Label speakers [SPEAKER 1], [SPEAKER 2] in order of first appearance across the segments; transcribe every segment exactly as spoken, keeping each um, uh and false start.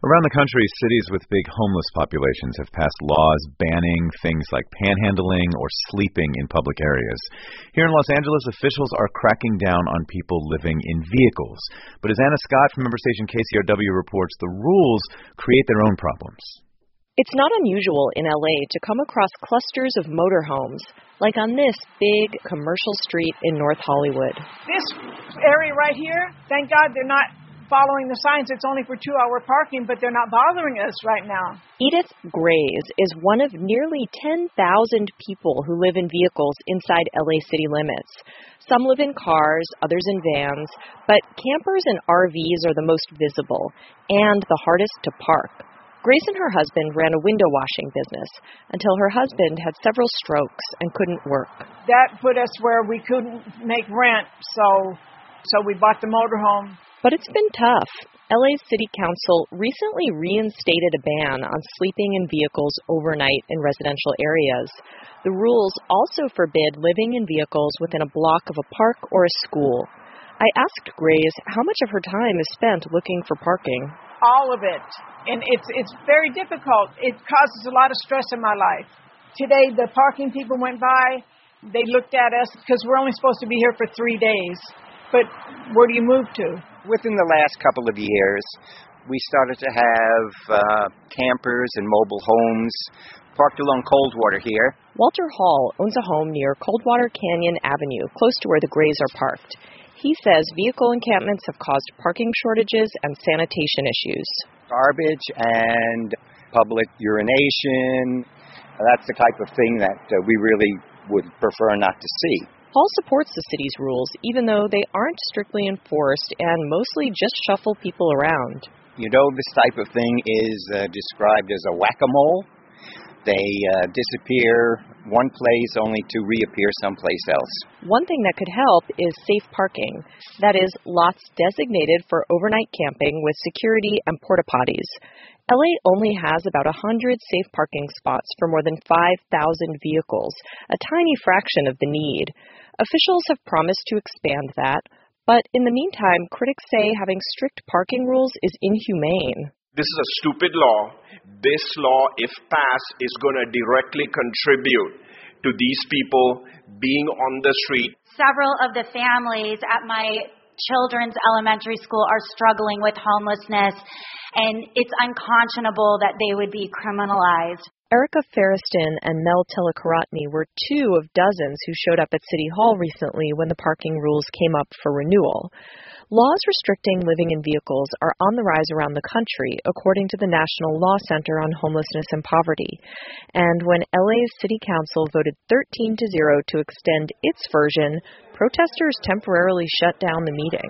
[SPEAKER 1] Around the country, cities with big homeless populations have passed laws banning things like panhandling or sleeping in public areas. Here in Los Angeles, officials are cracking down on people living in vehicles. But as Anna Scott from member station K C R W reports, the rules create their own problems.
[SPEAKER 2] It's not unusual in L A to come across clusters of motorhomes, like on this big commercial street in North Hollywood.
[SPEAKER 3] This area right here, thank God they're not following the signs. It's only for two-hour parking, but they're not bothering us right now.
[SPEAKER 2] Edith Grays is one of nearly ten thousand people who live in vehicles inside L A city limits. Some live in cars, others in vans, but campers and R Vs are the most visible and the hardest to park. Grace and her husband ran a window washing business until her husband had several strokes and couldn't work.
[SPEAKER 3] That put us where we couldn't make rent, so so we bought the motorhome.
[SPEAKER 2] But it's been tough. L A City Council recently reinstated a ban on sleeping in vehicles overnight in residential areas. The rules also forbid living in vehicles within a block of a park or a school. I asked Grace how much of her time is spent looking for parking.
[SPEAKER 3] All of it. And it's it's very difficult. It causes a lot of stress in my life. Today, the parking people went by. They looked at us because we're only supposed to be here for three days. But where do you move to?
[SPEAKER 4] Within the last couple of years, we started to have uh, campers and mobile homes parked along Coldwater here.
[SPEAKER 2] Walter Hall owns a home near Coldwater Canyon Avenue, close to where the Grays are parked. He says vehicle encampments have caused parking shortages and sanitation issues.
[SPEAKER 4] Garbage and public urination, that's the type of thing that uh, we really would prefer not to see.
[SPEAKER 2] Hall supports the city's rules, even though they aren't strictly enforced and mostly just shuffle people around.
[SPEAKER 4] You know, this type of thing is uh, described as a whack-a-mole. They uh, disappear one place only to reappear someplace else.
[SPEAKER 2] One thing that could help is safe parking. That is, lots designated for overnight camping with security and porta potties. L A only has about one hundred safe parking spots for more than five thousand vehicles, a tiny fraction of the need. Officials have promised to expand that, but in the meantime, critics say having strict parking rules is inhumane.
[SPEAKER 5] This is a stupid law. This law, if passed, is going to directly contribute to these people being on the street.
[SPEAKER 6] Several of the families at my children's elementary school are struggling with homelessness, and it's unconscionable that they would be criminalized.
[SPEAKER 2] Erica Ferriston and Mel Telekaratne were two of dozens who showed up at City Hall recently when the parking rules came up for renewal. Laws restricting living in vehicles are on the rise around the country, according to the National Law Center on Homelessness and Poverty. And when L A's City Council voted thirteen to zero to extend its version, protesters temporarily shut down the meeting.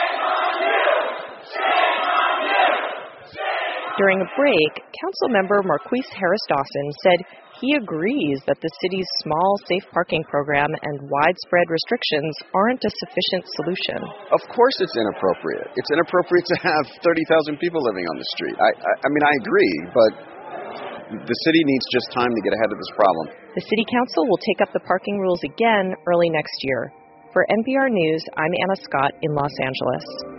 [SPEAKER 2] During a break, council member Marquise Harris Dawson said he agrees that the city's small safe parking program and widespread restrictions aren't a sufficient solution.
[SPEAKER 7] Of course it's inappropriate. It's inappropriate to have thirty thousand people living on the street. I, I, I mean, I agree, but the city needs just time to get ahead of this problem.
[SPEAKER 2] The city council will take up the parking rules again early next year. For N P R News, I'm Anna Scott in Los Angeles.